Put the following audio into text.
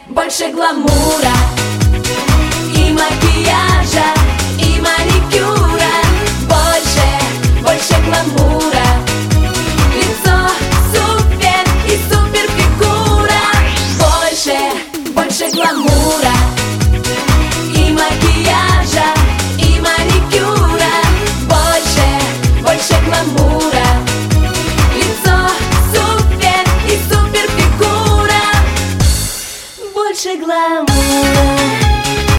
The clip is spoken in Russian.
больше гламура и макияжа, и маникюра. Больше гламура. Лицо супер и супер фигура. Больше гламура.